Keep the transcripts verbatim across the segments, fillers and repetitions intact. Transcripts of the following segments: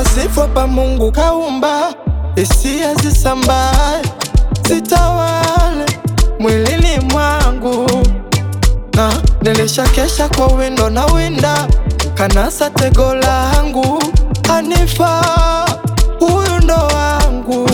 sifa pa Mungu kaumba, hisia zisambae zitawale mwilini mwangu. Na nilishakesha kwa windo na winda, kanasa tego langu. Hanifa, huyu ndo wangu.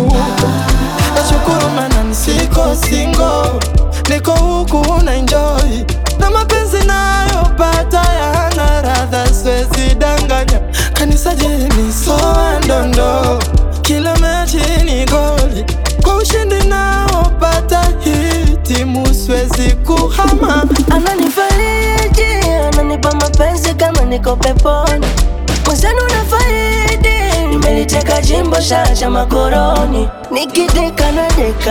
Nashukuru maana nisiko single, niko huku na enjoy, na mapenzi nayopata yana radha siwezi danganya. Kanisa jeni soa ndondo, kila mechi ni goli, kwa ushindi naopata hii timu siwezi kuhama. Ananifariji, ananipa mapenzi kama niko peponi. Mwenzenu nafaidi, nimeliteka jimbo shacha makoroni. Nikideka na deka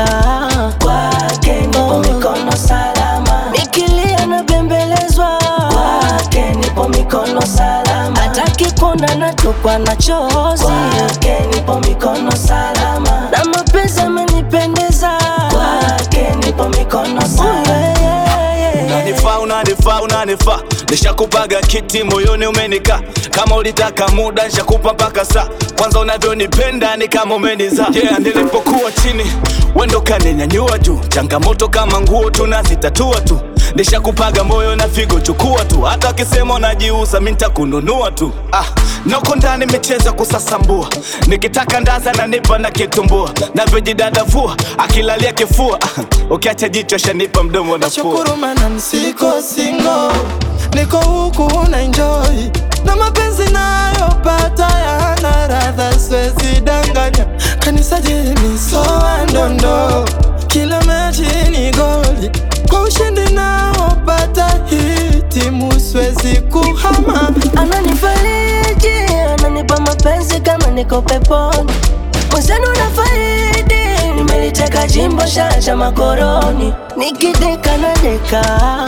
kwake, nipo mikono salama. Nikilia na bembelezwa kwake, nipo mikono salama. Hataki kuona natokwa na chozi kwake, nipo mikono salama. Na mapenzi amenipendeza kwake, nipo mikono salama. Unanifaa, unanifaa, unanifaa. Nishakupaga kiti moyoni umenika, kama ulitaka muda nishakupa mpaka saa. Kwanza unavyonipenda ni kama umeniza. Yeah, nilipokuwa chini wendo kaninyanyua juu, changamoto kama nguo tunazitatua tu. Nishakupaga moyo na figo chukua tu, hata kisema unajiuza mimi nitakununua tu. Ah, noko ndani mecheza kusasambua, nikitaka ndaza na nipa na kitumbua. Navyojidadavua akilalia kifua, ah, ukiacha jicho shanipa mdomo na pua. Nashukuru maana nisiko single, niko huku na enjoy, na mapenzi nayopata yana radha siwezi danganya. Kanisa jeni soa ndondo, kila mechi ni goli, kwa ushindi naopata hii timu siwezi kuhama. Ananifariji, ananipa mapenzi kama niko peponi. Mwenzenu nafaidi, nimeliteka jimbo shacha makoroni. Nikideka na deka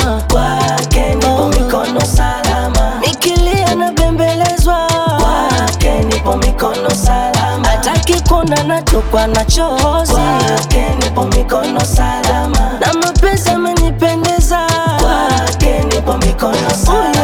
kwake, nipo mikono salama. Nikilia na bembelezwa kwake, nipo mikono salama. Hataki kuona natokwa na chozi kwake, nipo mikono salama. Na mapenzi amenipendeza kwake, nipo mikono salama.